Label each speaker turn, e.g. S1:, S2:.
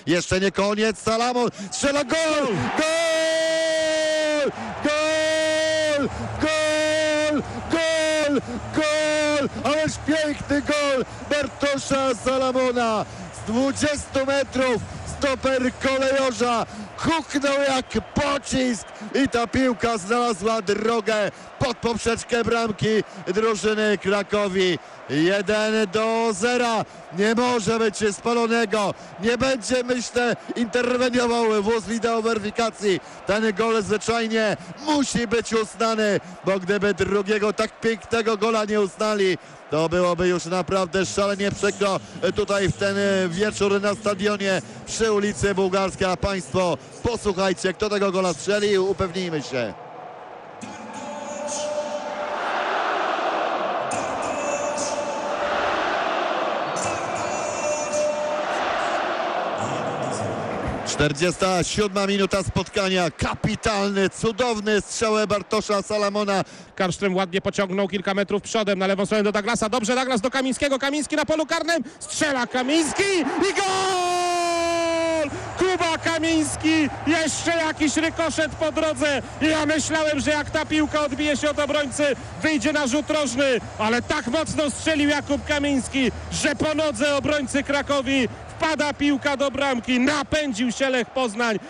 S1: Jeszcze nie koniec. Salamon strzela gol! Gol! Gol! Gol! Gol! Gol! Ależ piękny gol Bartosza Salamona z 20 metrów. Stoper kolejorza huknął jak pocisk i ta piłka znalazła drogę pod poprzeczkę bramki drużyny Krakowi. 1-0. Nie może być spalonego. Nie będzie, myślę, interweniował wóz wideo weryfikacji. Ten gol zwyczajnie musi być uznany, bo gdyby drugiego tak pięknego gola nie uznali, to byłoby już naprawdę szalenie przykro tutaj w ten wieczór na stadionie przy ulicy Bułgarskiej. A państwo, posłuchajcie, kto tego gola strzelił, upewnijmy się. Czterdziesta 7 minuta spotkania. Kapitalny, cudowny strzał Bartosza Salamona.
S2: Karsztrem ładnie pociągnął kilka metrów przodem na lewą stronę do Douglasa. Dobrze, Douglas do Kamińskiego. Kamiński na polu karnym. Strzela Kamiński i gol! Kuba Kamiński. Jeszcze jakiś rykoszet po drodze. Ja myślałem, że jak ta piłka odbije się od obrońcy, wyjdzie na rzut rożny. Ale tak mocno strzelił Jakub Kamiński, że po nodze obrońcy Krakowi wpada piłka do bramki. Napędził się Lech Poznań.